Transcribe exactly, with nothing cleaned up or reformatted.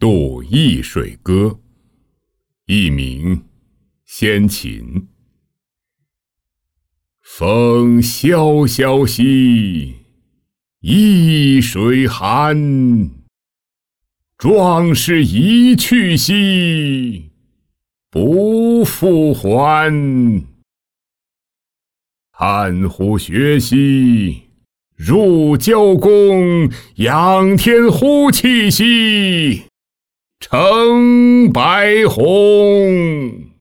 渡易水歌，佚名先秦。风萧萧兮易水寒，壮士一去兮不复还。汉乎学兮入教宫，仰天呼气兮称白虹。